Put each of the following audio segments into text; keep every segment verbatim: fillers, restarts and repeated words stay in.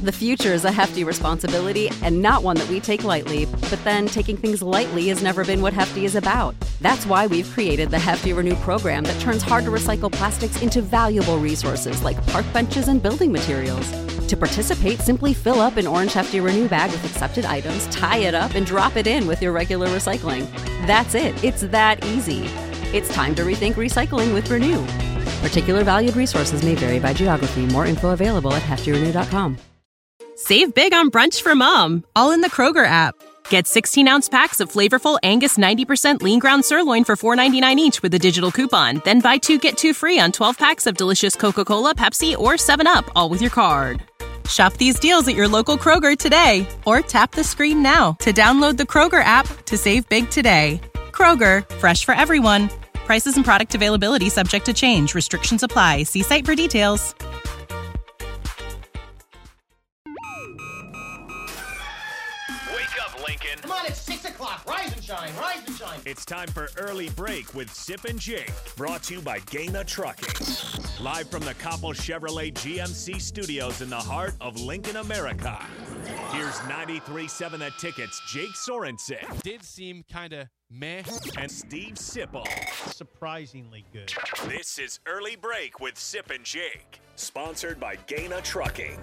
The future is a hefty responsibility and not one that we take lightly. But then taking things lightly has never been what Hefty is about. That's why we've created the Hefty Renew program that turns hard-to-recycle plastics into valuable resources like park benches and building materials. To participate, simply fill up an orange Hefty Renew bag with accepted items, tie it up, and drop it in with your regular recycling. That's it. It's that easy. It's time to rethink recycling with Renew. Particular valued resources may vary by geography. More info available at hefty renew dot com. Save big on brunch for mom, all in the Kroger app. Get sixteen-ounce packs of flavorful Angus ninety percent lean ground sirloin for four ninety-nine each with a digital coupon. Then buy two, get two free on twelve packs of delicious Coca-Cola, Pepsi, or seven up, all with your card. Shop these deals at your local Kroger today, or tap the screen now to download the Kroger app to save big today. Kroger, fresh for everyone. Prices and product availability subject to change. Restrictions apply. See site for details. Wake up, Lincoln. Come on, it's six o'clock. Rise and shine, rise and shine. It's time for Early Break with Sip and Jake, brought to you by Gaina Trucking. Live from the Coppel Chevrolet G M C studios in the heart of Lincoln, America. Here's ninety-three point seven The Ticket's Jake Sorensen. Did seem kind of meh. And Steve Sipple. Surprisingly good. This is Early Break with Sip and Jake, sponsored by Gaina Trucking.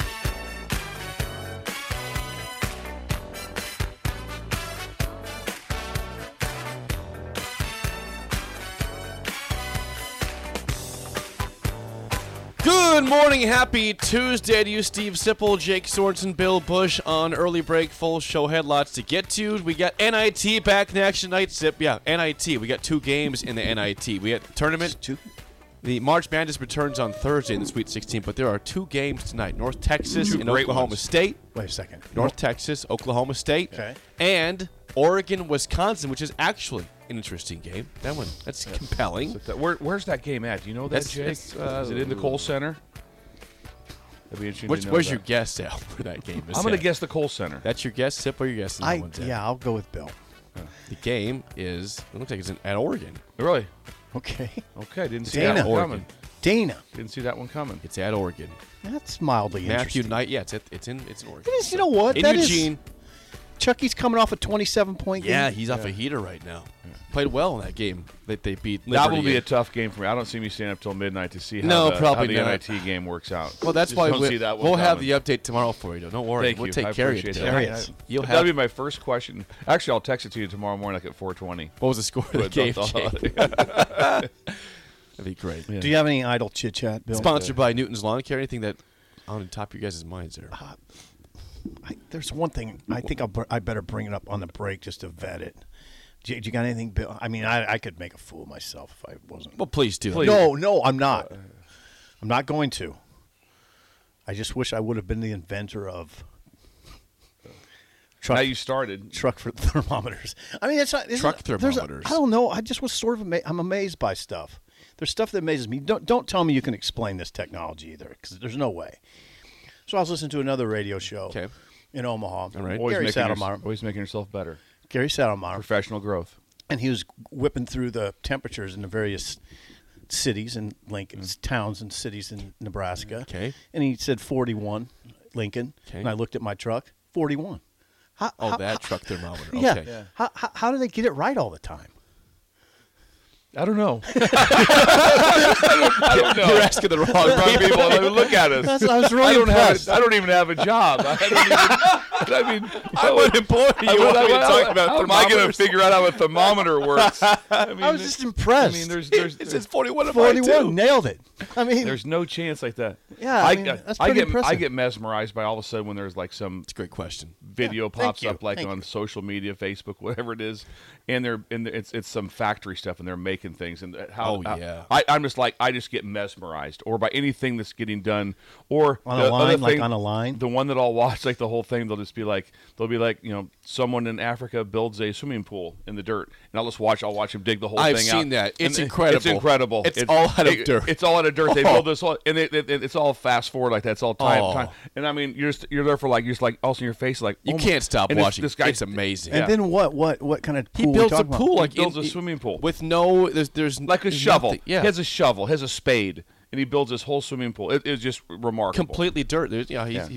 Good morning, happy Tuesday to you, Steve Sipple, Jake Sorensen, Bill Bush on Early Break. Full show, had lots to get to. We got N I T back in action tonight, Sip. Yeah, N I T. We got two games in the N I T. We got tournament. Two. The March Madness returns on Thursday in the Sweet sixteen, but there are two games tonight. North Texas Two and Oklahoma ones. State. Wait a second. North Texas, Oklahoma State. Okay. And Oregon, Wisconsin, which is actually an interesting game. That one, that's compelling. So that, where, where's that game at? Do you know that, That's- Jake? it's, uh, Is it in the Kohl Center? That'd be interesting Which, to know where's that. your guess, Al, for that game? I'm going to guess the Kohl Center. That's your guess, Sip, or your guess? I, yeah, I'll go with Bill. The game is, it looks like it's in, at Oregon. Really? Okay. Okay, didn't see Dana. that one Oregon. coming. Dana. Didn't see that one coming. It's at Oregon. That's mildly Matthew interesting. Knight, yeah, it's at, it's in it's in Oregon. It is, you know what? In That is- Eugene. Chucky's coming off a twenty-seven point game. Yeah, he's off a heater right now. Played well in that game that they beat Liberty. That will be in. a tough game for me. I don't see me staying up till midnight to see how No, the, probably how the not. N I T game works out. Well, that's Just why don't we, see that one we'll have coming. the update tomorrow for you. Don't worry. Thank we'll you. take I care of appreciate you. that. today. Yes. You'll That'll have, be my first question. Actually, I'll text it to you tomorrow morning like at four twenty. what was the score of the But game, don't- Jake? That'd be great. Do you have any idle chit chat, Bill? Sponsored by Newton's Lawn Care. Anything that on the top of your guys' minds there? I, there's one thing I think I'll, br- I better bring it up on the break just to vet it. Do you, do you got anything, Bill? I mean, I, I could make a fool of myself if I wasn't. Well, please do. No, no, I'm not. I'm not going to. I just wish I would have been the inventor of truck, Now you started. truck for thermometers. I mean, it's not it's Truck not- there's a- thermometers. I don't know. I just was sort of ama- I'm amazed by stuff. There's stuff that amazes me. Don't don't tell me you can explain this technology either, because there's no way. So I was listening to another radio show Okay. in Omaha. All right. Always Gary making, your, Saddlemeyer. always making yourself better. Gary Saddlemeyer. Professional growth. And he was whipping through the temperatures in the various cities and Lincoln, towns and cities in Nebraska. Okay. And he said forty-one, Lincoln. Okay. And I looked at my truck, forty-one. How, Oh, how- that how- truck thermometer. Yeah. Okay. Yeah. How, how, how do they get it right all the time? I don't know. You're asking the wrong Wrong people. I mean, look at us. That's, I was really I don't impressed. have. I don't even have a job. I, don't even, I mean, I would employ you. I, want me to how- talk about how am I going to thermometers? figure out how a thermometer works? I, mean, I was just impressed. I mean, there's there's It says forty-one of mine, forty-one, too. nailed it. I mean, there's no chance like that. Yeah, I mean, that's I pretty get impressive. I get mesmerized by all of a sudden when there's like some It's a great question. video Yeah, thank pops you, up like thank on you. social media, Facebook, whatever it is, and they're and it's it's some factory stuff and they're making things and how. Oh, how- yeah. I, I'm just like I just get mesmerized or by anything that's getting done or On the a line, other like thing- on a line? The one that I'll watch like the whole thing, they'll just be like they'll be like you know someone in Africa builds a swimming pool in the dirt and I'll just watch I'll watch him dig the whole I've thing out. seen that. It's And incredible. It's incredible. It's all out of it- dirt. It's all out of dirt. They Oh. build this all, and it, it, it's all fast forward like that. It's all time, Oh. time. And I mean, you're just, you're there for like you're just like also in your face like You oh my- can't stop and this- watching. This guy, It's amazing. and yeah. then what? What? What kind of pool He we builds a talking about? pool like he builds in- a swimming pool with no. There's there's like a there's shovel. nothing. Yeah. He has a shovel. Has a spade, and he builds this whole swimming pool. It is just remarkable. completely dirt. There's, you know, he's, Yeah. he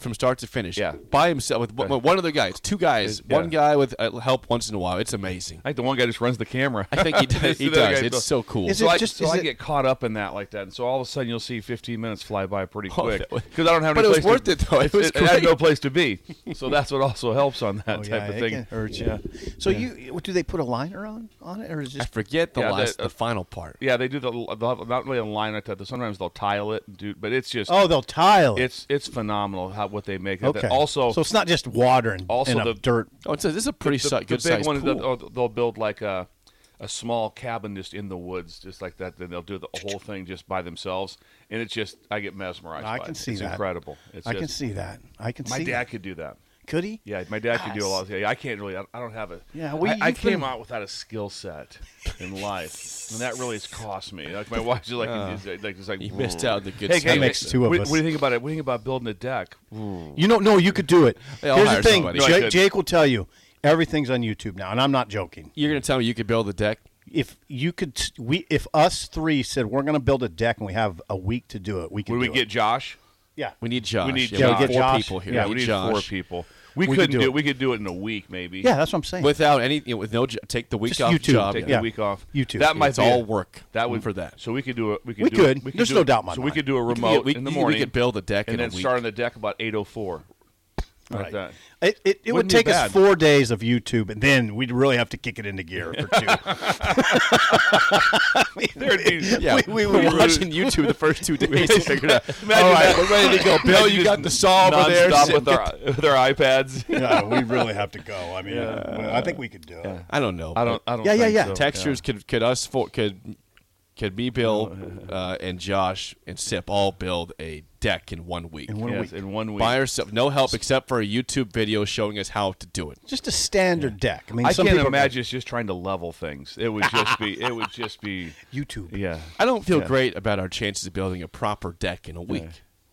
from start to finish. Yeah. By himself with one, one other guy. It's two guys. It's- yeah. One guy with uh, help once in a while. It's amazing. I think the one guy just runs the camera. I think he does. He The other does. guy- It's so cool. Is So it I, just- so is I it- get caught up in that like that, and so all of a sudden you'll see fifteen minutes fly by pretty Oh, quick that was- because I don't have. But any it was place worth to, it, though. It was I had great. no place to be, so that's what also helps on that Oh, type yeah, of it thing. can hurt you. So you do they put a liner on on it or is it I just forget the Yeah, last, that- the final part. Yeah, they do the they'll have- not really a line like that. Sometimes they'll tile it, and do, but it's just oh they'll tile it. it's it's phenomenal how what they make. Okay. Also, so it's not just water and, Also and a the- dirt. Oh, it's a, this is a pretty the, si- the good big sized one is pool. that, oh, they'll build like a a small cabin just in the woods, just like that. Then they'll do the whole thing just by themselves, and it's just I get mesmerized. I by can it. see it's that. incredible. It's I just, can see that. I can My see dad that. could do that. Could he? Yeah, my dad could do a Yes. lot. Yeah, I can't really. I, I don't have a. Yeah, well, I, I you've came been- out without a skill set in life, and that really has cost me. Like my wife's just like, Uh, is like, just like you missed out on the good Hey, stuff. hey, That makes two of what, us. What do you think about it? What do you think about building a deck? You know, no, you could do it. Hey, I'll Here's hire the thing. somebody. No, I Jake, couldn't. Jake will tell you everything's on YouTube now, and I'm not joking. You're going to tell me you could build a deck? If you could, we if us three said we're going to build a deck and we have a week to do it, we could. Would we do get it. Josh? Yeah, We need Josh. We need yeah, Josh. we Yeah, we get four Josh. people here. Yeah, we we need need Josh. four people. We, We could couldn't do do it. it. We could do it in a week, maybe. yeah, that's what I'm saying. Without any, you know, with no, jo- take the week Just off YouTube. job. Take Yeah. the week off. YouTube. That might It's be all it. work. That would for that. So we could do it. We could. We do could. It, we could There's do no it- doubt in my So we mind. could do a We could remote get- we- in the we morning. could build a deck and in a then week. start on the deck about eight oh four. Like Right. that. It, it, it would Wouldn't be take us bad. four days of YouTube, and then we'd really have to kick it into gear for two. There'd be- Yeah, We- we, we were would- watching YouTube the first two days to figure it out. Imagine All right, that. we're ready to go. Bill, you got the saw over there. Non-stop Sit- with our with our iPads. yeah, we really have to go. I mean, uh, I think we could do it. I don't know. I don't. I don't. Yeah, yeah, think yeah. so. Textures could could us four could could me, Bill, uh, and Josh and Sip all build a deck in one week. In one Yes, week. in one week. By ourselves, no help except for a YouTube video showing us how to do it. Just a standard deck. I mean, I some can't people imagine us just trying to level things. It would just be. It would just be. YouTube. Yeah. I don't feel Yeah. great about our chances of building a proper deck in a week.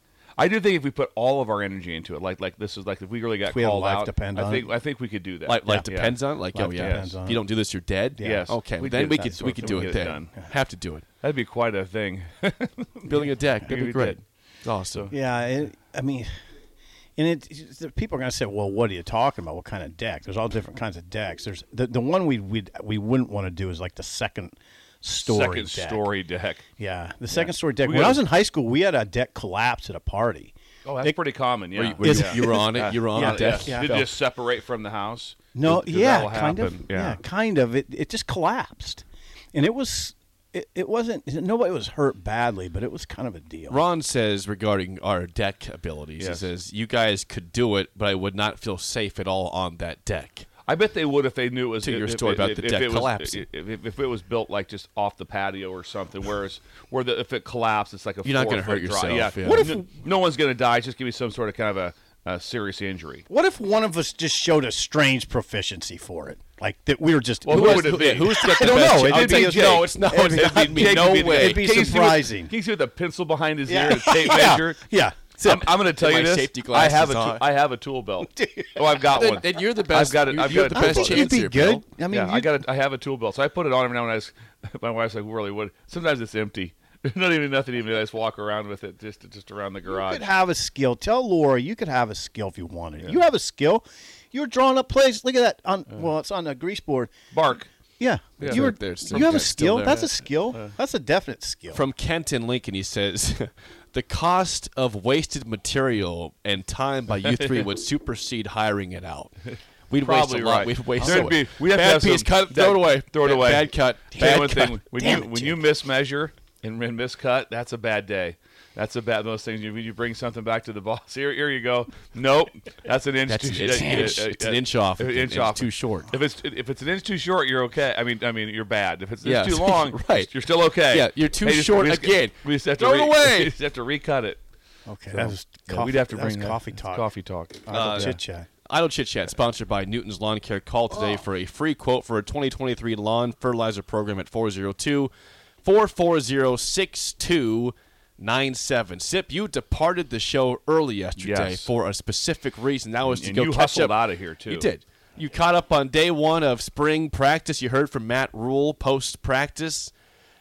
I do think if we put all of our energy into it, like like this is like if we really got If we have called life out, depend I on think it. I think we could do that. Like, life Yeah. depends on it. Like, Life oh yeah, depends on if you it. don't do this, you're dead. Yeah. Yes. Okay, We then did we that could sort we of could thing. do We it get it then. done. Have to do it. That'd be quite a thing. Building a deck, that'd We be great. did. It's awesome. Yeah, it, I mean, and it, the people are going to say, "Well, what are you talking about? What kind of deck?" There's all different kinds of decks. There's the the one we we we wouldn't want to do is like the second story Second deck. story deck. Yeah, the second story deck. We When I gotta- was in high school, we had a deck collapse at a party. Oh, that's pretty common. Yeah. Were you, were you- Is- you were on it. You were on Yeah, a deck. yeah. Did it just separate from the house? No, 'Cause yeah, that'll kind of. happen. Yeah. kind of. It it just collapsed, and it was it, it wasn't nobody was hurt badly, but it was kind of a deal. Ron says regarding our deck abilities, Yes. he says you guys could do it, but I would not feel safe at all on that deck. I bet they would if they knew it was To your if, story if, about if, the if deck it was, collapsing. If, if, if it was built like just off the patio or something, whereas where the, if it collapsed, it's like a You're not going gonna to hurt yourself, Yeah. yeah. What if no, no one's going to die? Just give me some sort of kind of a, a serious injury. What if one of us just showed a strange proficiency for it, like that we were just? Well, who who was- would it who- be? yeah, Who's got I the don't best know. chance? It'd be I'd Jake. no, it's no, It'd be- it'd be me. Jake No would be the- way. It'd be Can you see surprising. With, can you see with a pencil behind his Yeah. ear, a tape Yeah. measure? Yeah. I'm, I'm going to tell My you this. safety I have glasses a on. I have a tool belt. Oh, I've got Then, one. then you're the best. I've got it. You're, I've you're got the it. I best think chance you'd be here, good. Bill. I mean, yeah, I you- got it. I have a tool belt, so I put it on every now and then. I was, my wife's like, "Really? What?" Sometimes it's empty. There's not even nothing. Even I just walk around with it, just just around the You garage. could have a skill. Tell Laura you could have a skill if you wanted. You have a skill. You were drawing up plays. Look at that. On well, it's on the grease board. Bark. Yeah, Yeah. you were. There, it's- You have a it's still skill. there. That's a skill. That's a definite skill. From Kent in Lincoln, he says, the cost of wasted material and time by you three would supersede hiring it out. We'd Probably waste a lot. right. We'd waste There'd so be- we'd have to bad have piece, some- cut, it, that- throw it away. throw it Bad- away. Bad cut. Tell you Bad one cut. thing, when Damn you it, when you Jake. mismeasure and, and miscut, that's a bad day. That's a bad. Those things. You, you bring something back to the boss. Here, here you go. Nope, that's an inch. That's- too, it's uh, an inch. uh, It's an uh, inch off. An inch It's off. too short. If it's if it's an inch too short, you're okay. I mean, I mean, you're bad. If it's, Yeah. it's too long, Right. you're still okay. Yeah, you're too Hey, just- short we just- again. We just have to Throw it re- away. We just have to recut it. okay, So, that was. yeah, Coffee, we'd have to that was bring that. coffee It's talk. Coffee talk. Uh, yeah. chit chat. Idle Chit Chat, sponsored by Newton's Lawn Care. Call today for a free quote for a twenty twenty-three lawn fertilizer program at four oh two, four four zero, six two nine seven. Sip, you departed the show early yesterday Yes. for a specific reason. That was to And go you catch hustled up. out of here, too. You did. You caught up on day one of spring practice. You heard from Matt Rule post-practice.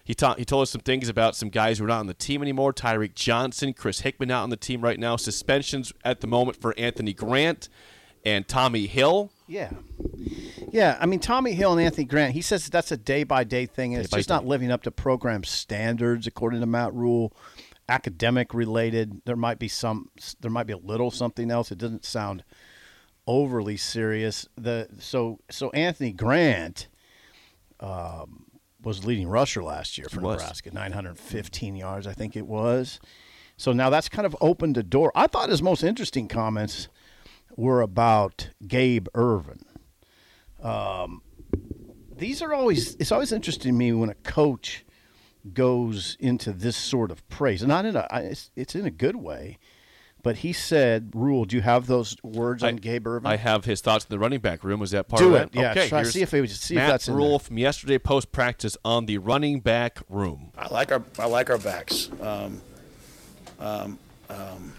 He, ta- he told us some things about some guys who are not on the team anymore. Tyreek Johnson, Chris Hickman not on the team right now. Suspensions at the moment for Anthony Grant and Tommy Hill. Yeah. Yeah, I mean, Tommy Hill and Anthony Grant, he says that's a day-by-day thing. And it's just not living up to program standards, according to Matt Rule. Academic-related. There might be some. There might be a little something else. It doesn't sound overly serious. The So, so Anthony Grant um, was leading rusher last year for Nebraska, nine hundred fifteen yards, I think it was. So now that's kind of opened the door. I thought his most interesting comments were about Gabe Ervin. Um, these are always, it's always interesting to me when a coach goes into this sort of praise. And not in a, it's, it's in a good way. But he said, Rule, do you have those words I, on Gabe Ervin? I have his thoughts in the running back room. Was that part do of it. that? Yeah, okay, try see if, it, see Matt if that's in Rule there. from yesterday post-practice on the running back room. I like our I like our backs. Um, um, um,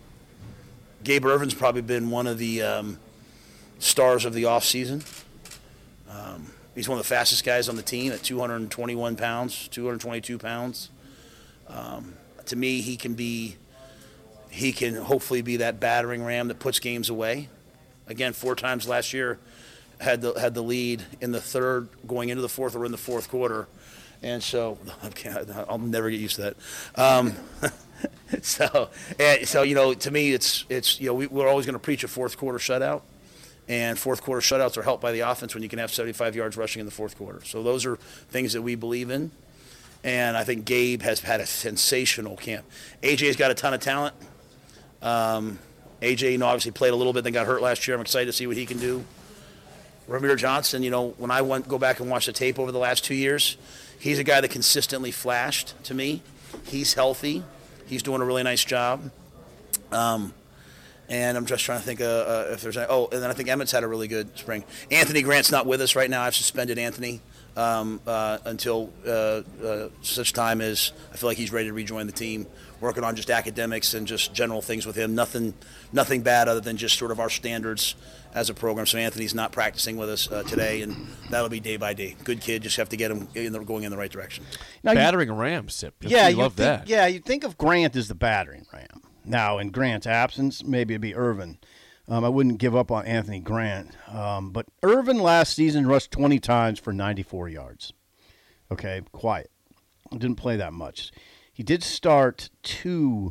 Gabe Ervin's probably been one of the um, stars of the offseason. Um, he's one of the fastest guys on the team at two hundred twenty-one pounds, two hundred twenty-two pounds. Um, to me, he can be, he can hopefully be that battering ram that puts games away. Again, four times last year, had the had the lead in the third, going into the fourth, or in the fourth quarter, and so I'll never get used to that. Um, so, and so you know, to me, it's it's you know, we, we're always going to preach a fourth quarter shutout. And fourth quarter shutouts are helped by the offense when you can have seventy-five yards rushing in the fourth quarter. So those are things that we believe in. And I think Gabe has had a sensational camp. A J's got a ton of talent. Um, A J, you know, obviously played a little bit, then got hurt last year. I'm excited to see what he can do. Ramir Johnson, you know, when I went go back and watch the tape over the last two years, he's a guy that consistently flashed to me. He's healthy. He's doing a really nice job. Um, And I'm just trying to think uh, uh, if there's any, oh, and then I think Emmett's had a really good spring. Anthony Grant's not with us right now. I've suspended Anthony um, uh, until uh, uh, such time as I feel like he's ready to rejoin the team. Working on just academics and just general things with him. Nothing, nothing bad other than just sort of our standards as a program. So Anthony's not practicing with us uh, today, and that'll be day by day. Good kid, just have to get him in the, going in the right direction. Now, battering a ram, Sip. Yeah, you love think, that. Yeah, you think of Grant as the battering ram. Now, in Grant's absence, maybe it'd be Ervin. Um, I wouldn't give up on Anthony Grant. Um, but Ervin last season rushed twenty times for ninety-four yards. Okay, quiet. Didn't play that much. He did start two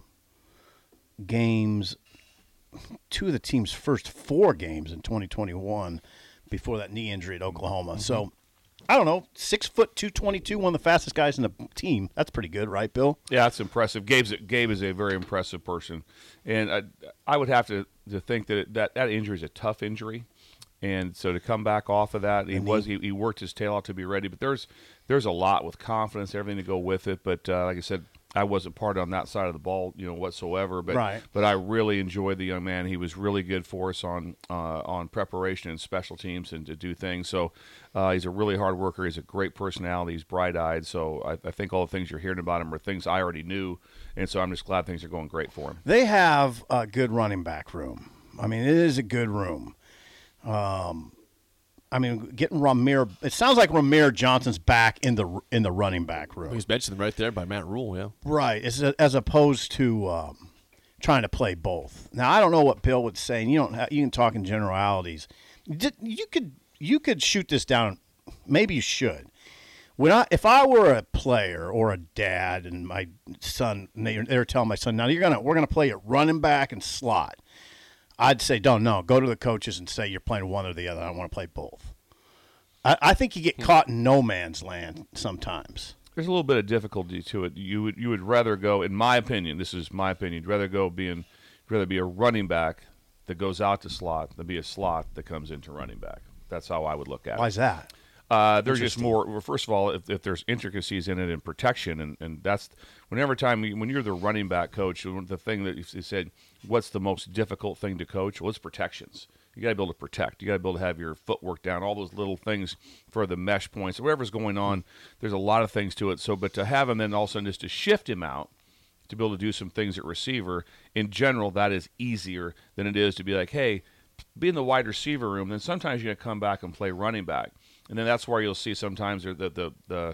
games, two of the team's first four games in twenty twenty-one before that knee injury at Oklahoma. Mm-hmm. So, I don't know, six foot two twenty-two, one of the fastest guys in the team. That's pretty good, right, Bill? Yeah, that's impressive. Gabe's Gabe is a very impressive person, and I, I would have to, to think that it, that that injury is a tough injury, and so to come back off of that, he and was he, he worked his tail out to be ready. But there's there's a lot with confidence, everything to go with it. But uh, like I said, I wasn't part on that side of the ball, you know, whatsoever. But right. but I really enjoyed the young man. He was really good for us on uh, on preparation and special teams and to do things. So uh, he's a really hard worker. He's a great personality. He's bright-eyed. So I, I think all the things you're hearing about him are things I already knew. And so I'm just glad things are going great for him. They have a good running back room. I mean, it is a good room. Um, I mean, getting Ramir. It sounds like Ramir Johnson's back in the in the running back room. He's mentioned right there by Matt Rule, yeah. Right, as as opposed to um, trying to play both. Now, I don't know what Bill would say. And you don't. Have, you can talk in generalities. You could you could shoot this down. Maybe you should. When I if I were a player or a dad and my son, and they they were telling my son, now you're gonna we're gonna play it running back and slot. I'd say, don't no. Go to the coaches and say you're playing one or the other. I don't want to play both. I, I think you get caught in no man's land sometimes. There's a little bit of difficulty to it. You would you would rather go, in my opinion, this is my opinion, you'd rather go being, rather be a running back that goes out to slot than be a slot that comes into running back. That's how I would look at it. Why is that? Uh, there's just more. Well, first of all, if, if there's intricacies in it and protection, and, and that's whenever time you, when you're the running back coach, the thing that you said, what's the most difficult thing to coach? Well, it's protections. You got to be able to protect. You got to be able to have your footwork down. All those little things for the mesh points, whatever's going on. There's a lot of things to it. So, but to have him then all of a sudden just to shift him out to be able to do some things at receiver, in general, that is easier than it is to be like, hey, be in the wide receiver room. Then sometimes you're gonna come back and play running back. And then that's where you'll see sometimes the the the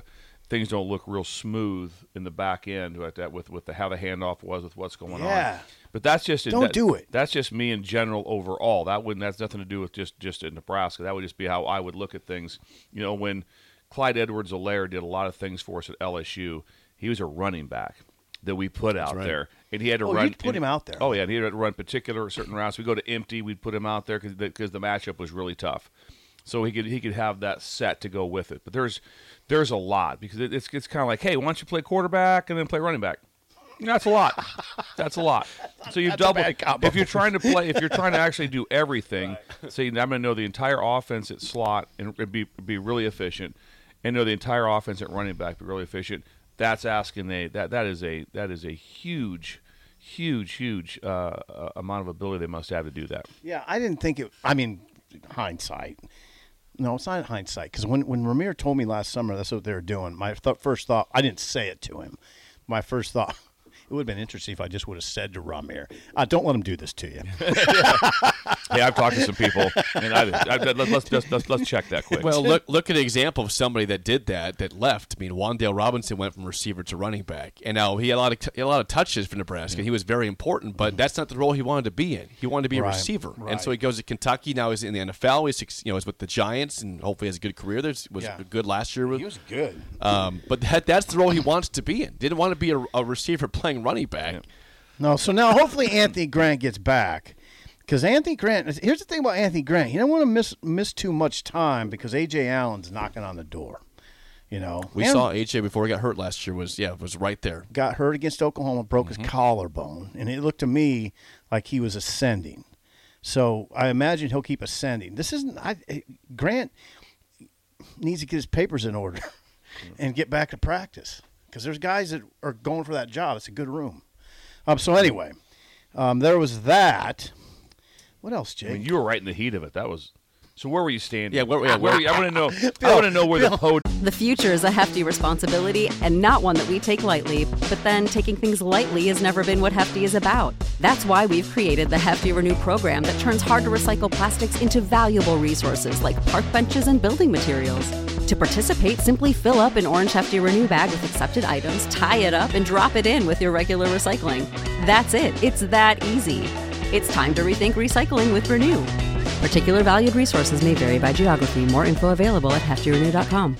things don't look real smooth in the back end with that, with with the, how the handoff was, with what's going Yeah. on. But that's just Don't that, do it. That's just me in general overall. That wouldn't that's nothing to do with just just in Nebraska. That would just be how I would look at things. You know, when Clyde Edwards-Helaire did a lot of things for us at L S U, he was a running back that we put out right. there, and he had to Oh, run. you'd put and- him out there. Oh yeah, and he had to run particular certain routes. We go to empty, we'd put him out there because the, 'cause the matchup was really tough. So he could he could have that set to go with it. But there's there's a lot because it, it's it's kind of like, hey, why don't you play quarterback and then play running back? That's a lot. That's a lot. So you That's a double. bad combo. If you're trying to play, if you're trying to actually do everything, say I'm going to know the entire offense at slot and be be really efficient, and know the entire offense at running back be really efficient. That's asking a that that is a that is a huge, huge, huge uh, uh, amount of ability they must have to do that. Yeah, I didn't think it. I mean, hindsight. No, it's not hindsight. Because when, when Ramir told me last summer that's what they were doing, my th- first thought, I didn't say it to him. My first thought, it would have been interesting if I just would have said to Ramir, uh, don't let him do this to you. Hey, I've talked to some people, and I, I, let's, let's just let's, let's check that quick. Well, look look at an example of somebody that did that, that left. I mean, Wandale Robinson went from receiver to running back, and now he had a lot of t- he had a lot of touches for Nebraska. He was very important, but that's not the role he wanted to be in. He wanted to be a Right, receiver, right. and so he goes to Kentucky. Now he's in the N F L. He's you know he's with the Giants, and hopefully has a good career. There was Yeah. good last year. He was good. Um, but that, that's the role he wants to be in. Didn't want to be a, a receiver playing running back. No, so now hopefully Anthony Grant gets back. Because Anthony Grant, here's the thing about Anthony Grant. You don't want to miss miss too much time because A J Allen's knocking on the door. You know, We And saw A J before he got hurt last year. Was yeah, was right there. got hurt against Oklahoma, broke his collarbone, and it looked to me like he was ascending. So I imagine he'll keep ascending. This isn't I, Grant needs to get his papers in order and get back to practice because there's guys that are going for that job. It's a good room. Um. So anyway, um, there was that. What else, Jake? I mean, you were right in the heat of it. That was. So where were you standing? Yeah, where- yeah, where, where- were you? I want to know. I want to know where the podium. The future is a hefty responsibility and not one that we take lightly, but then taking things lightly has never been what Hefty is about. That's why we've created the Hefty Renew program that turns hard to recycle plastics into valuable resources like park benches and building materials. To participate, simply fill up an orange Hefty Renew bag with accepted items, tie it up, and drop it in with your regular recycling. That's it. It's that easy. It's time to rethink recycling with Renew. Particular valued resources may vary by geography. More info available at hefty renew dot com.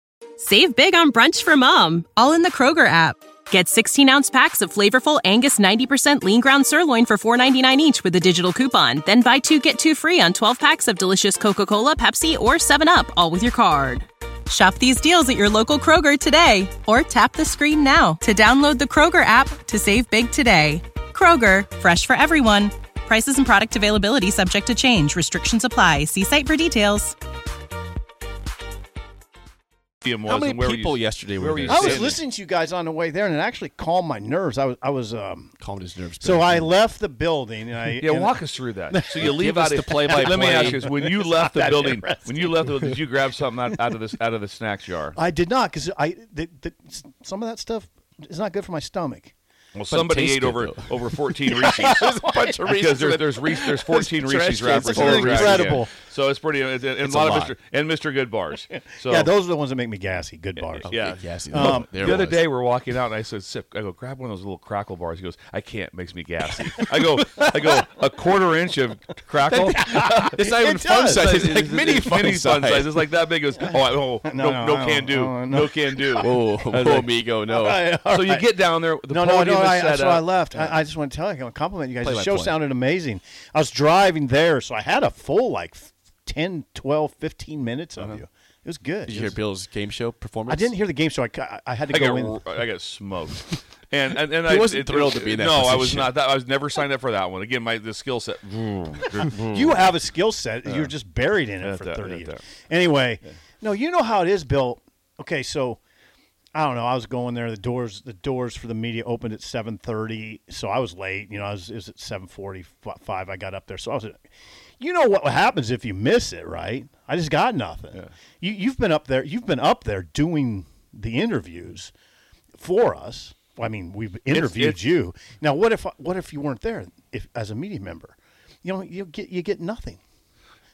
Save big on brunch for mom, all in the Kroger app. Get sixteen-ounce packs of flavorful Angus ninety percent lean ground sirloin for four ninety-nine each with a digital coupon. Then buy two, get two free on twelve packs of delicious Coca-Cola, Pepsi, or seven up, all with your card. Shop these deals at your local Kroger today, or tap the screen now to download the Kroger app to save big today. Kroger, fresh for everyone. Prices and product availability subject to change. Restrictions apply. See site for details. was How many and where were people you, yesterday where were were you there? I was standing? listening to you guys on the way there, and it actually calmed my nerves. I was, I was, um. Calmed his nerves. So back. I left the building, and I. Yeah, and walk us through that. So you leave Give us out the play-by-play. Let me ask you: this, when you left the that building, interesting. when you left, the, did you grab something out, out of this out of the snack jar? I did not because I the, the, some of that stuff is not good for my stomach. Well, somebody tastes ate good, over though. over fourteen Reese's. There's a bunch of Because Reese's there's in there's, Reese, there's fourteen Trash Reese's cans wrappers. full in of the trash incredible. can. So it's pretty and, and It's a lot a of lot. Mister and Mister Good bars. So Yeah, those are the ones that make me gassy. Good bars. yeah. Yes, Um, there the it other was. day we're walking out and I said, "Sip." I go, grab one of those little crackle bars. He goes, I can't. Makes me gassy. I go, I go, a quarter inch of crackle. It's not even It fun does. size. It's It's- like it's- mini it's fun mini fun size. size. It's like that big. It goes, oh, I- oh no, No, no, no, can do, no, no, no. can do. Whoa, whoa, amigo, no. All right, all So you right. get down there. The No, no, podium no. is I, set that's up. why I left. I, I just want to tell you, I want to compliment you guys. Play The by show play. sounded amazing. I was driving there, so I had a full like ten, twelve, fifteen minutes of you. It was good. Did It you hear was- Bill's game show performance? I didn't hear the game, so I, ca- I had to I go got, in. r- I got smoked. And and, and He I wasn't it- thrilled it- to be in that No, I was position. not. That, I was never signed up for that one. Again, my the skill set. You have a skill set. You're just buried in it Yeah, for that- thirty that- years. that. Anyway, no, you know how it is, Bill. Okay, so I don't know. I was going there. The doors, the doors for the media opened at seven thirty, so I was late. You know, I was, it was at seven forty-five. I got up there, so I was. You know what happens if you miss it, right? I just got nothing. Yeah. You, you've been up there. You've been up there doing the interviews for us. I mean, we've interviewed it's- you. Now, what if what if you weren't there? If as a media member, you know, you get you get nothing.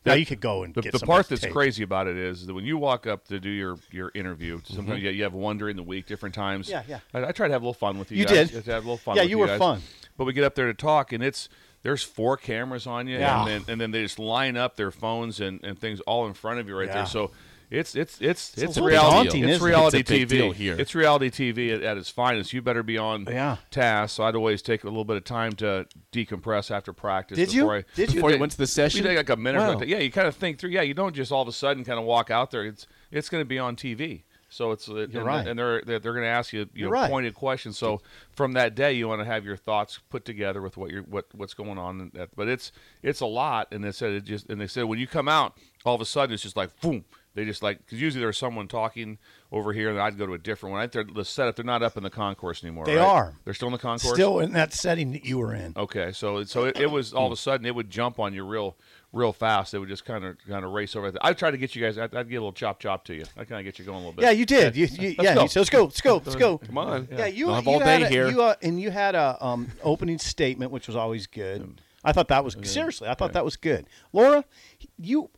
Now you could go and the, get the some part of his that's tape. crazy about it is that when you walk up to do your, your interview, sometimes you, you have one during the week, different times. Yeah, yeah. I, I try to have a little fun with you. You guys. did. I have a little fun. Yeah, with you you were guys. fun. But we get up there to talk, and it's there's four cameras on you, Yeah. and then and then they just line up their phones and, and things all in front of you right Yeah. there. So. It's it's it's It's a it's little reality. daunting, It's isn't it? reality It's a big T V deal here. It's reality T V at, at its finest. You better be on Yeah. task. So I'd always take a little bit of time to decompress after practice. Did you? before I, Did you? Before you went to the session? We take like a minute. Wow. Like that. Yeah, you kind of think through. Yeah, you don't just all of a sudden kind of walk out there. It's it's going to be on T V. So it's You're and, right. and they're they're, they're going to ask you, you You're know, right. pointed questions. So from that day, you want to have your thoughts put together with what you're what what's going on. And that, but it's it's a lot. And they said it just and they said when you come out, all of a sudden it's just like boom. They just like because usually there's someone talking over here, and I'd go to a different one. I think they're the setup. They're not up in the concourse anymore. They right? are. They're still in the concourse. Still in that setting that you were in. Okay, so so it, it was all of a sudden it would jump on you real real fast. It would just kind of kind of race over. I'd try to get you guys. I'd, I'd get a little chop chop to you. I kind of get you going a little bit. Yeah, you did. You, you, Let's yeah. go. You, so let's go. Let's go. Let's go. Come on. Yeah, you, Don't have you all had day a, here. You, uh, and you had a um, opening statement, which was always good. I thought that was seriously. I thought that was good. Laura, you.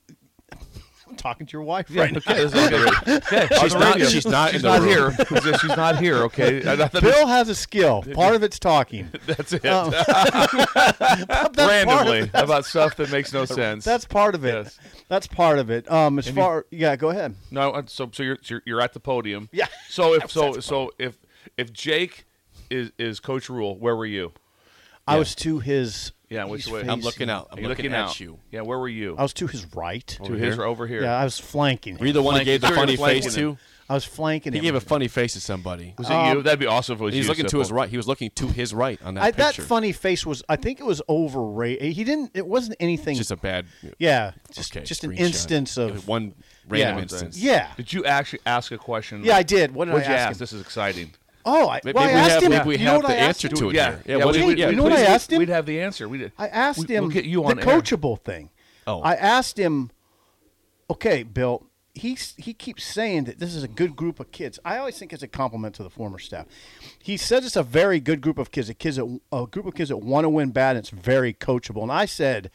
I'm talking to your wife right now. Okay, this is on the radio. Okay, She's on the not- radio. she's not in She's the not room. here. She's not here. Okay. I- I- Bill has a skill. Part of it's talking. That's it. Um, That's part Randomly of it. about stuff that makes no sense. That's part of it. Yes. That's part of it. Um, as And you- far, yeah, go ahead. No, uh, so so you're you're, you're at the podium. Yeah. So if That's so the so if if Jake is is Coach Rule, where were you? I was to his. Yeah, which he's way? I'm facing- looking out. I'm You're looking, looking at out. you. Yeah, where were you? I was to his right. to his here? over here. Yeah, I was flanking him. Were you the one who gave the Sure, you're funny flanking face him. to? I was flanking He him. gave a funny face to somebody. Was it you? That'd be awesome if it was He's you, looking to his Sipple. right. He was looking to his right on that I, that picture. funny face was. I think it was overrated. He didn't. It wasn't anything. Just a bad. yeah, just okay, just an screenshot. instance of one random yeah, instance. Yeah, Did you actually ask a question? yeah, I did. What did What'd I you ask? ask? him? This is exciting. Oh, I, Maybe well, I we asked have, him. maybe we you know have what the I asked answer him? to it Yeah, here. yeah. what we- do you- we- yeah, you know what we'd- I asked him? We'd have the answer. We I asked we, him We'll get you the on air. coachable thing. Oh. I asked him, okay, Bill, he's, he keeps saying that this is a good group of kids. I always think it's a compliment to the former staff. He says it's a very good group of kids, a, kids that, a group of kids that want to win bad, and it's very coachable. And I said,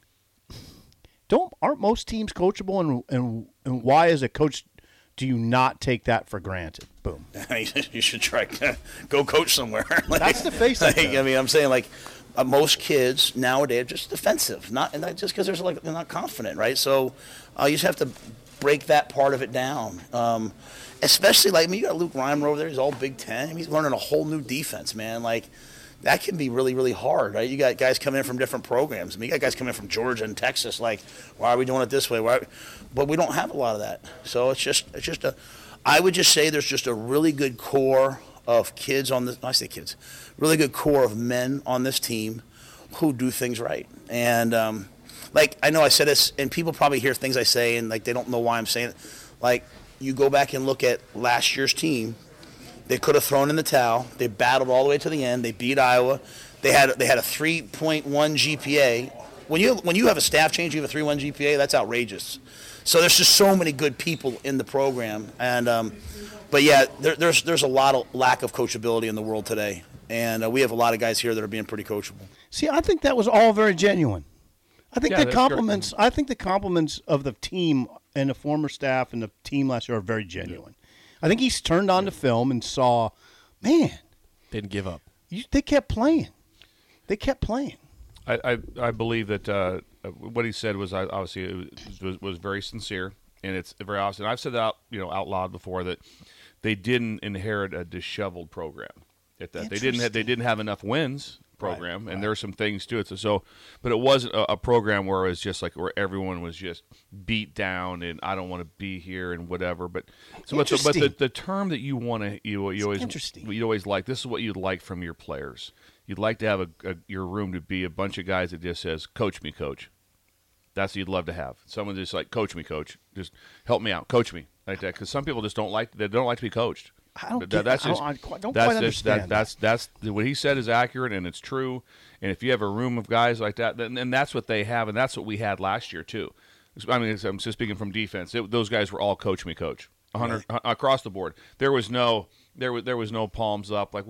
don't aren't most teams coachable, and, and, and why as a coach do you not take that for granted? Boom. You should try go coach somewhere. Like, That's the face I Like, got. I mean, I'm saying like uh, most kids nowadays are just defensive, not and not just because they're like they're not confident, right? So uh, you just have to break that part of it down. Um, especially like I mean, you got Luke Reimer over there. He's all Big Ten. I mean, he's learning a whole new defense, man. Like that can be really, really hard, right? You got guys coming in from different programs. I mean, you got guys coming in from Georgia and Texas. Like, why are we doing it this way? Why? But we don't have a lot of that. So it's just, it's just a. I would just say there's just a really good core of kids on this. I say kids, really good core of men on this team who do things right. And um, like I know I said this, and people probably hear things I say, and like they don't know why I'm saying it. Like you go back and look at last year's team. They could have thrown in the towel. They battled all the way to the end. They beat Iowa. They had they had a three point one G P A. When you when you have a staff change, you have a three point one G P A. That's outrageous. So there's just so many good people in the program, and um, but yeah, there, there's there's a lot of lack of coachability in the world today, and uh, we have a lot of guys here that are being pretty coachable. See, I think that was all very genuine. I think Yeah, the that's compliments. I think the compliments of the team and the former staff and the team last year are very genuine. I think he's turned on the film and saw, man, Didn't give up. you, they kept playing. They kept playing. I, I, I believe that uh, what he said was uh, obviously it was, was very sincere, and it's very obvious. And I've said that out, you know out loud before that they didn't inherit a disheveled program. At that they didn't have, they didn't have enough wins program, Right, and right. there are some things to it. So, so but it wasn't a, a program where it was just like where everyone was just beat down and I don't want to be here and whatever. But so, but the, but the, Interesting. the term that you want to you you always interesting. you always like this is what you'd like from your players. You'd like to have a, a your room to be a bunch of guys that just says, "Coach me, coach." That's what you'd love to have. Someone just like, "Coach me, coach." Just help me out, coach me like that. Because some people just don't like they don't like to be coached. I don't That- get- that's I don't- just, I quite- don't that's quite just- understand that, that's that's what he said is accurate and it's true. And if you have a room of guys like that, then and that's what they have, and that's what we had last year too. I mean, I'm just speaking from defense. It, those guys were all coach me, coach, one hundred across the board. There was no there was there was no palms up like what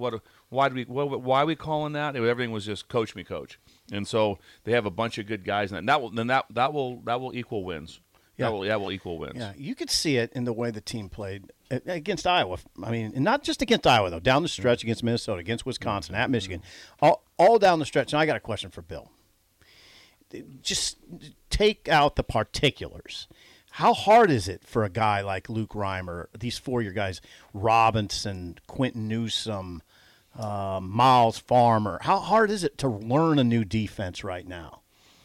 Why do we? What, why are we calling that? Everything was just coach me, coach. And so they have a bunch of good guys, and that will then that that will that will equal wins. Yeah. That will that will equal wins. Yeah, you could see it in the way the team played against Iowa. I mean, and not just against Iowa though. Down the stretch against Minnesota, against Wisconsin, at Michigan, all all down the stretch. And I got a question for Bill. Just take out the particulars. How hard is it for a guy like Luke Reimer, these four-year guys, Robinson, Quentin Newsome, uh, Miles Farmer? How hard is it to learn a new defense right now?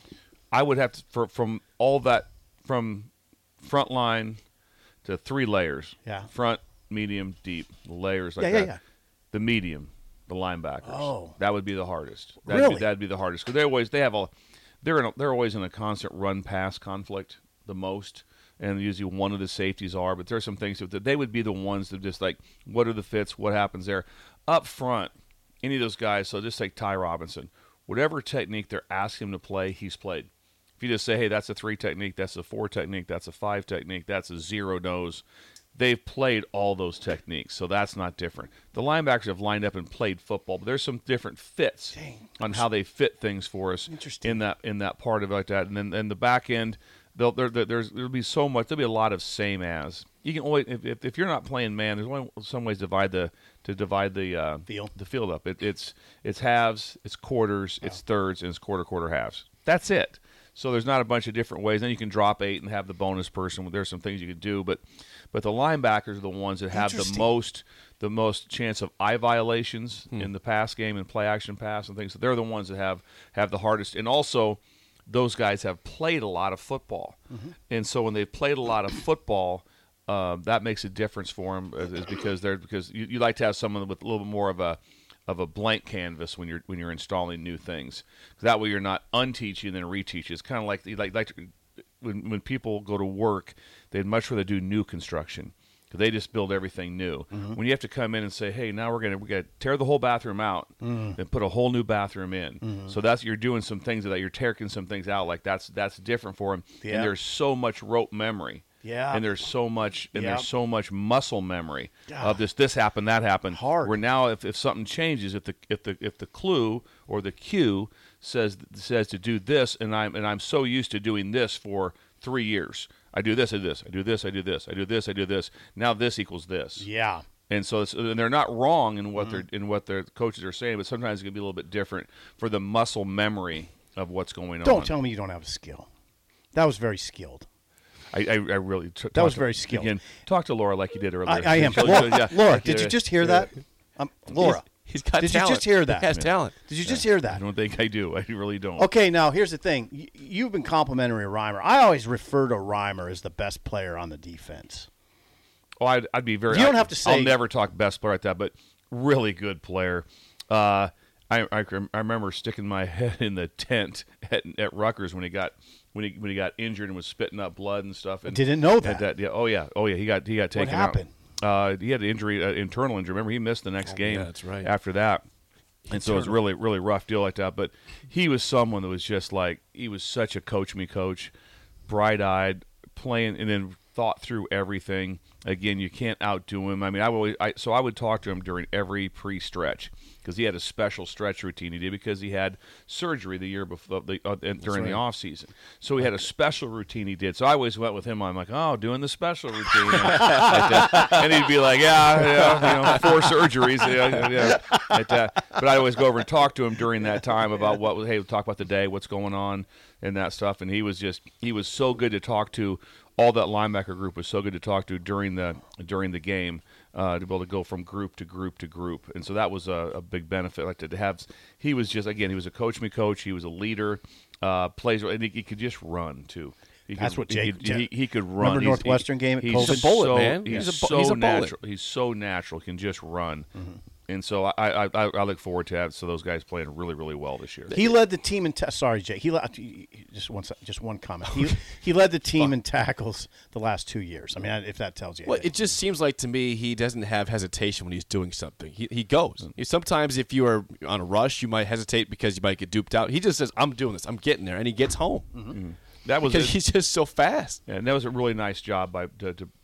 I would have to, for, from all that, from front line to three layers. Yeah. Front, medium, deep, layers like yeah, yeah, that. Yeah. The medium, the linebackers. Oh. That would be the hardest. That'd Really? Be, that'd be the hardest because they always they have a they're in a, they're always in a constant run pass conflict the most. And usually one of the safeties are, but there's some things that they would be the ones that just like, what are the fits, what happens there? Up front, any of those guys, so just like Ty Robinson, whatever technique they're asking him to play, he's played. If you just say, hey, that's a three technique, that's a four technique, that's a five technique, that's a zero nose, they've played all those techniques, so that's not different. The linebackers have lined up and played football, but there's some different fits Dang. on how they fit things for us in that in that part of it like that. And then and the back end, There'll, there, there's, there'll be so much. There'll be a lot of same as. You can only if, if, if you're not playing man. There's only some ways to divide the to divide the uh, field the field up. It, it's it's halves, it's quarters, oh. it's thirds, and it's quarter quarter halves. That's it. So there's not a bunch of different ways. Then you can drop eight and have the bonus person. There's some things you can do, but but the linebackers are the ones that have the most the most chance of eye violations hmm. in the pass game and play action pass and things. So they're the ones that have have the hardest. And also, those guys have played a lot of football. Mm-hmm. And so when they've played a lot of football, uh, that makes a difference for them is, is because they're because you, you like to have someone with a little bit more of a of a blank canvas when you're when you're installing new things. That way you're not unteaching and then reteaching. It's kind of like like like when when people go to work, they'd much rather do new construction. They just build everything new. Mm-hmm. When you have to come in and say, "Hey, now we're gonna we gotta tear the whole bathroom out mm. and put a whole new bathroom in," mm-hmm. so that's you're doing some things that you're tearing some things out. Like that's that's different for them. Yeah. And there's so much rote memory. Yeah. And there's so much and yep. there's so much muscle memory yeah. of this. This happened, that happened. Hard. Where now, if, if something changes, if the if the if the clue or the cue says says to do this, and I'm and I'm so used to doing this for three years. I do this, I do this, I do this, I do this, I do this, I do this. Now this equals this. Yeah. And so it's, and they're not wrong in what mm-hmm. they're in what their coaches are saying, but sometimes it can be a little bit different for the muscle memory of what's going on. Don't tell me you don't have a skill. That was very skilled. I, I, I really t- that was to, very skilled. Again, talk to Laura like you did earlier. I, I am. Laura, yeah. Laura, did you just hear that? Um, Laura. He's got Did talent. you just hear that? He has Yeah. talent. Did you just hear that? I don't think I do. I really don't. Okay, now here's the thing. Y- You've been complimentary Reimer. I always refer to Reimer as the best player on the defense. Oh, I'd, I'd be very. You don't I, have to say- I'll never talk best player like that, but really good player. Uh, I, I I remember sticking my head in the tent at, at Rutgers when he got when he when he got injured and was spitting up blood and stuff. And Didn't know that. that yeah, oh yeah, oh yeah. He got he got taken What happened? out. Uh, he had an injury, uh, internal injury. Remember, he missed the next Oh, game. yeah, that's right. After that. And so it was really, really rough deal like that. But he was someone that was just like, he was such a coach me coach, bright-eyed, playing, and then thought through everything. Again, you can't outdo him. I mean, I would, I, so I would talk to him during every pre-stretch because he had a special stretch routine he did because he had surgery the year before the, uh, during right. the off season. So he had a special routine he did. So I always went with him. I'm like, oh, doing the special routine, like that. And he'd be like, yeah, yeah, you know, four surgeries, yeah, yeah, like that. But I always go over and talk to him during that time about what was. Hey, we'll talk about the day, what's going on, and that stuff. And he was just, he was so good to talk to. All that linebacker group was so good to talk to during the during the game, uh, to be able to go from group to group to group, and so that was a, a big benefit. Like to have, he was just again, he was a coach me coach. He was a leader, uh, plays, and he, he could just run too. He That's could, what Jake. He, he, he could run. Remember He's, Northwestern he, game at he's Colvin? He's a bullet, so, man. He's, He's a bu- so he's a bullet. natural. He's so natural. Can just run. Mm-hmm. And so I, I I I look forward to have so those guys playing really really well this year. He led the team in ta- sorry Jay. He led, just one sec- just one comment. He he led the team in tackles the last two years. I mean, if that tells you. Well, anything. it just seems like to me he doesn't have hesitation when he's doing something. He he goes. Sometimes if you are on a rush, you might hesitate because you might get duped out. He just says, "I'm doing this. I'm getting there," and he gets home. Mm-hmm. That was because a, he's just so fast. Yeah, and that was a really nice job by to, to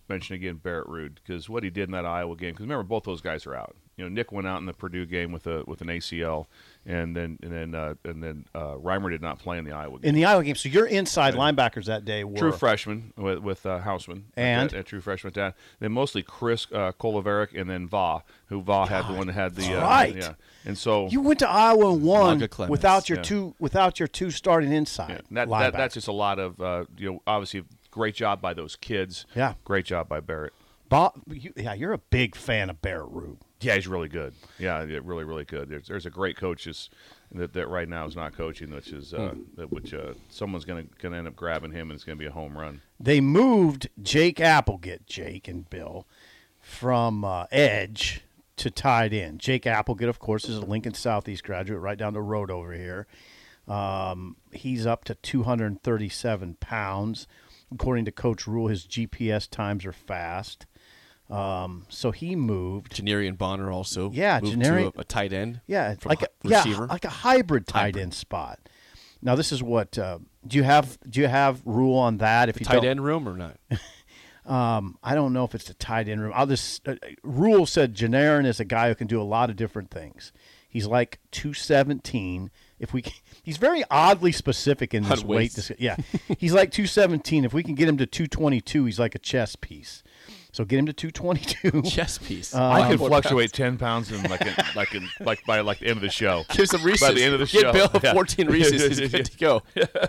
mention again Barrett Ruud, because what he did in that Iowa game. Because remember, both those guys are out. You know, Nick went out in the Purdue game with a with an A C L, and then and then uh, and then uh, Reimer did not play in the Iowa game. In the Iowa game, so your inside and linebackers that day were true freshman with with uh, Hausman and a true freshman. That then mostly Chris uh, Koloveric and then Va, who Va had the one that had the uh, right. Yeah, and so you went to Iowa and won without your yeah. two without your two starting inside. Yeah. That, that that's just a lot of uh, you know obviously great job by those kids. Yeah, great job by Barrett. Bob, you, yeah, you're a big fan of Barrett Ruud. Yeah, he's really good. Yeah, really, really good. There's, there's a great coach that, that right now is not coaching, which is uh, hmm. that which uh, someone's going to going to end up grabbing him, and it's going to be a home run. They moved Jake Applegate, Jake and Bill, from uh, edge to tight end. Jake Applegate, of course, is a Lincoln Southeast graduate, right down the road over here. Um, he's up to two hundred thirty-seven pounds. According to Coach Rule, his G P S times are fast. Um, so he moved. Janarian Bonner also. Yeah, moved Janarian, to a, a tight end. Yeah, from like a receiver. yeah, like a hybrid tight hybrid. end spot. Now this is what uh, do you have? Do you have Rule on that? If the you tight don't, end room or not? um, I don't know if it's the tight end room. I'll just uh, Rule said Janarian is a guy who can do a lot of different things. He's like two seventeen. If we, can, he's very oddly specific in this weight. This, yeah, he's like two seventeen. If we can get him to two twenty-two, he's like a chess piece. So get him to two twenty-two. Chess piece. Um, I can fluctuate ten pounds in like in, like in, like by like the end of the show. Give some Reese's. By the end of the Get show, Bill yeah. fourteen Reese's. He's good to go.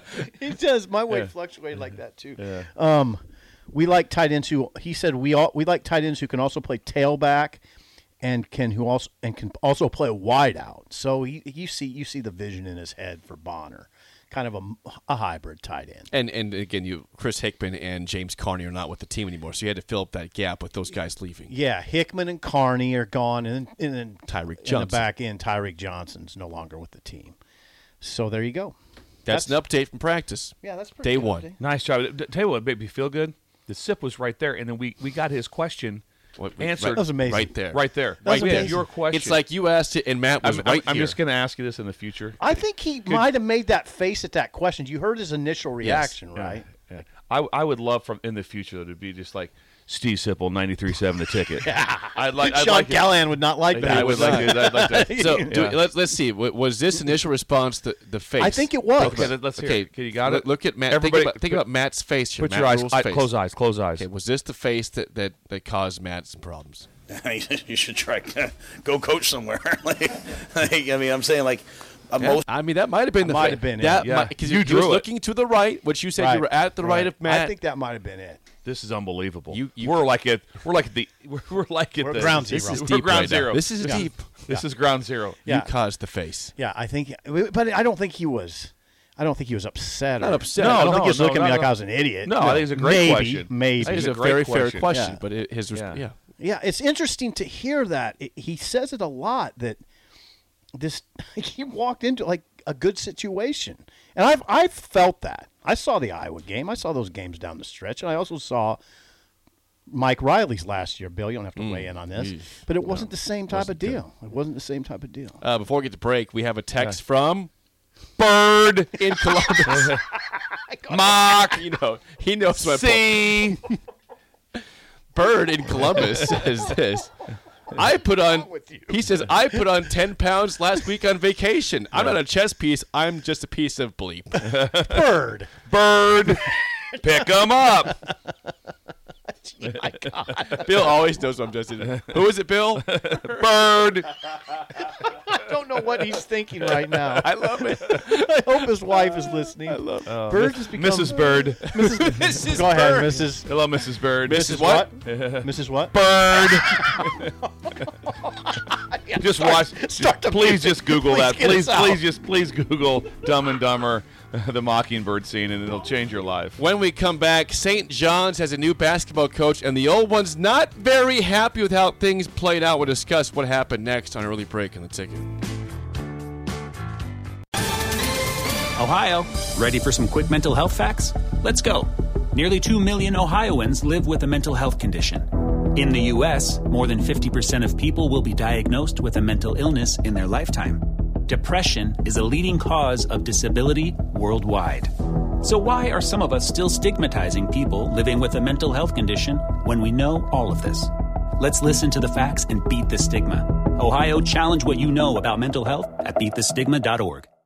He does. My weight yeah. fluctuated like that too. Yeah. Um, we like tight ends who he said we all we like tight ends who can also play tailback. And can who also and can also play wide out. So he, you see you see the vision in his head for Bonner, kind of a, a hybrid tight end. And and again, you Chris Hickman and James Carney are not with the team anymore, so you had to fill up that gap with those guys leaving. Yeah, Hickman and Carney are gone, and and then Tyreek Johnson in the back end. Tyreek Johnson's no longer with the team. So there you go. That's, that's an update from practice. Yeah, that's pretty day good one. Update. Nice job. Tell you what, made me feel good. The sip was right there, and then we we got his question. What, answered. That was amazing. Right there. Right there. That was right amazing. there. Your question. It's like you asked it, and Matt was I'm, right I'm, here. I'm just going to ask you this in the future. I think he might have made that face at that question. You heard his initial reaction, yes. right? Yeah. Yeah. I, I would love from in the future to be just like Steve Sipple, ninety-three point seven The Ticket. Yeah. I'd like. I'd Sean like Callahan would not like that. I would like to. I'd like to. So yeah. do, let's let's see. Was this initial response the the face? I think it was. Okay, let's hear okay, it. Okay, you got look, it. Look at Matt. Everybody, think about, think put, about Matt's face. Here. Put Matt your eyes. Rule's I, face. close eyes. Close eyes. Okay, was this the face that, that, that caused Matt some problems? You should try go coach somewhere. like, like, I mean, I'm saying like uh, Yeah, most. I mean, that might have been the might fa- have been it. that Yeah. because You you, drew was it. looking to the right, which you said Right. you were at the right, right of Matt. I think that might have been it. This is unbelievable. You- you- we're like at we're like at the we're, we're like at We're the ground this zero. is We're deep ground right now. zero. This is Yeah. deep. This is ground zero. Yeah. You caused the face. Yeah, I think, but I don't think he was. I don't think he was upset. Not or, upset. No, I don't No, think he was no, looking at me no, like no. I was an idiot. No, I think it's a great maybe, question. Maybe. I think it's a a great very fair question. question, Yeah. but it, his Yeah. yeah. yeah. Yeah, it's interesting to hear that. It, he says it a lot that this he walked into like a good situation. And I've I've felt that. I saw the Iowa game. I saw those games down the stretch, and I also saw Mike Riley's last year. Bill, you don't have to Mm. weigh in on this, Eesh. but it wasn't No, the same type of wasn't good. deal. It wasn't the same type of deal. Uh, before we get to break, we have a text from Bird in Columbus. Mark, you know, he knows my See, Bird in Columbus says this. I put on, he says, I put on ten pounds last week on vacation. I'm not a chess piece. I'm just a piece of bleep. Bird. Bird, pick them up. My God. Bill always knows what I'm just in. Who is it, Bill? Bird. I don't know what he's thinking right now. I love it. I hope his wife is listening. I love Oh, Bird has become Missus Bird. Missus Go ahead, Bird. Missus Hello, Missus Bird. Missus what? Missus what? Bird. Just watch. start the please music. just Google Please that. get Please, us out. please just please Google Dumb and Dumber, the Mockingbird scene, and it'll change your life. When we come back, Saint John's has a new basketball coach, and the old one's not very happy with how things played out. We'll discuss what happened next on Early Break in the Ticket. Ohio, ready for some quick mental health facts? Let's go. Nearly two million Ohioans live with a mental health condition. In the U S, more than fifty percent of people will be diagnosed with a mental illness in their lifetime. Depression is a leading cause of disability worldwide. So why are some of us still stigmatizing people living with a mental health condition when we know all of this? Let's listen to the facts and beat the stigma. Ohio, challenge what you know about mental health at beat the stigma dot org.